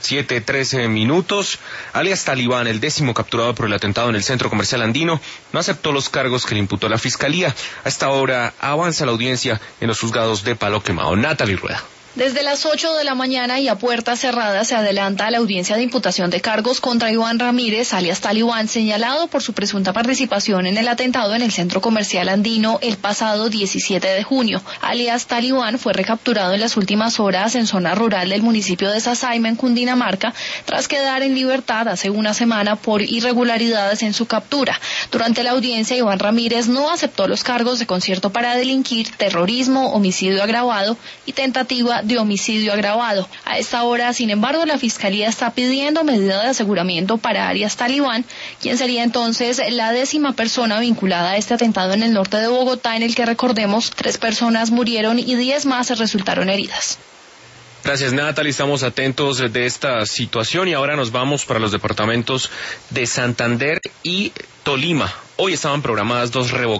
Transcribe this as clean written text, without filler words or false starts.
7:13. Alias Talibán, el 10º capturado por el atentado en el centro comercial andino, no aceptó los cargos que le imputó la Fiscalía. A esta hora avanza la audiencia en los juzgados de Palo Quemado. Natalie Rueda. Desde las 8 de la mañana y a puertas cerradas se adelanta la audiencia de imputación de cargos contra Iván Ramírez, alias Talibán, señalado por su presunta participación en el atentado en el centro comercial andino el pasado 17 de junio. Alias Talibán fue recapturado en las últimas horas en zona rural del municipio de Sasaima, en Cundinamarca, tras quedar en libertad hace una semana por irregularidades en su captura. Durante la audiencia, Iván Ramírez no aceptó los cargos de concierto para delinquir, terrorismo, homicidio agravado y tentativa de homicidio agravado. A esta hora, sin embargo, la Fiscalía está pidiendo medida de aseguramiento para alias Talibán, quien sería entonces la 10ª persona vinculada a este atentado en el norte de Bogotá, en el que, recordemos, 3 personas murieron y 10 más resultaron heridas. Gracias, Natalie. Estamos atentos de esta situación y ahora nos vamos para los departamentos de Santander y Tolima. Hoy estaban programadas 2 revocaciones